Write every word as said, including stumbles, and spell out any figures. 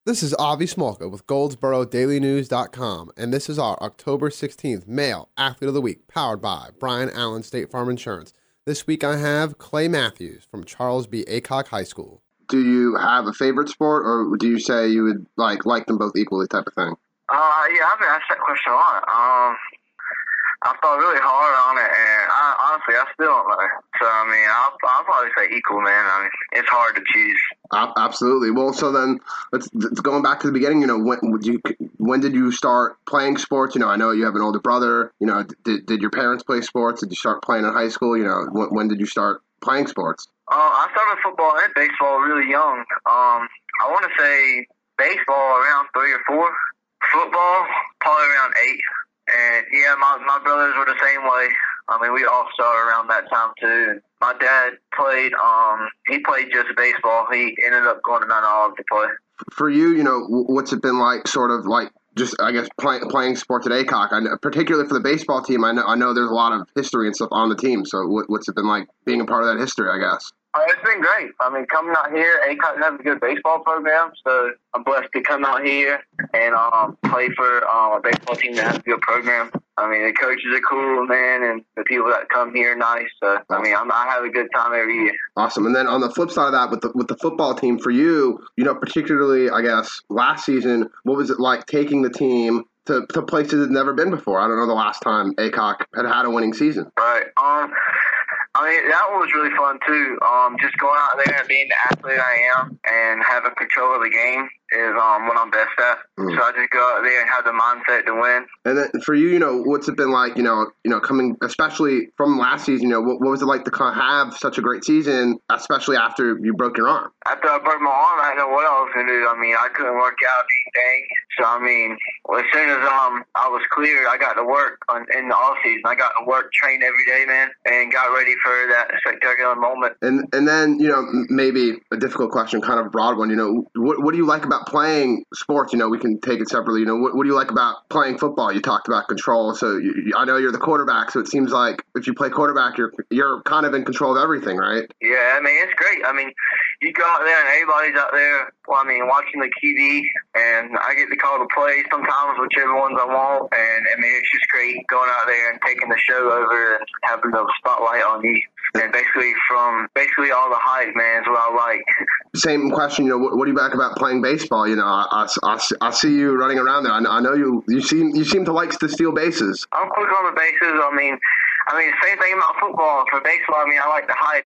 This is Avi Smolka with Goldsboro Daily News dot com, and this is our October sixteenth Male Athlete of the Week, powered by Brian Allen State Farm Insurance. This week I have Clay Matthews from Charles B. Aycock High School. Do you have a favorite sport, or do you say you would like like them both equally type of thing? Uh, yeah, I've been asked that question a lot. Um, I thought really hard on it, and I, honestly, I still don't know. So, I mean, I'll, I'll probably say equal, man. I mean, it's hard to choose. Uh, absolutely. Well, so then, let's, let's going back to the beginning. You know, when would you when did you start playing sports? You know, I know you have an older brother. You know, did did your parents play sports? Did you start playing in high school? You know, when, when did you start playing sports? Uh, I started football and baseball really young. Um, I want to say baseball around three or four. Football probably around eight. And yeah, my my brothers were the same way. I mean, we all started around that time too. And my dad played. Um, he played just baseball. He ended up going to Mount Olive to play. For you, you know, what's it been like? Sort of like just, I guess, play, playing sports at Aycock. I know, particularly for the baseball team. I know I know there's a lot of history and stuff on the team. So what, what's it been like being a part of that history? I guess. Uh, it's been great. I mean, coming out here, Aycock has a good baseball program, so I'm blessed to come out here and um, play for um, a baseball team that has a good program. I mean, the coaches are cool, man, and the people that come here are nice. So, I mean, I'm, I have a good time every year. Awesome. And then on the flip side of that, with the with the football team, for you, you know, particularly, I guess, last season, what was it like taking the team to, to places it's never been before? I don't know the last time Aycock had had a winning season. Right. Um. I mean, that one was really fun, too. Um, just going out there and being the athlete I am and having control of the game is um, what I'm best at. Mm. So I just go out there and have the mindset to win. And then for you, you know, what's it been like, you know, you know, coming, especially from last season, you know, what, what was it like to kind of have such a great season, especially after you broke your arm? After I broke my arm, I didn't know what I was going to do. I mean, I couldn't work out anything. So, I mean, well, as soon as um I was cleared, I got to work on, in the off-season. I got to work, train every day, man, and got ready for that spectacular moment. And and then, you know, maybe a difficult question, kind of a broad one, you know, what what do you like about playing sports? You know, we can take it separately. You know, what, what do you like about playing football? You talked about control. So you, I know you're the quarterback, so it seems like if you play quarterback, you're you're kind of in control of everything, right? Yeah, I mean, it's great. I mean, you go out there and everybody's out there, well, I mean, watching the T V, and I get to call the plays sometimes, whichever ones I want. And, I mean, it's just great going out there and taking the show over and having the spotlight on you. And basically from basically all the hype, man, is what I like. Same question, you know, what, what do you like about playing baseball? You know, I, I, I see you running around there. I, I know you you seem you seem to like to steal bases. I'm quick on the bases. I mean, I mean, same thing about football. For baseball, I mean, I like the hype.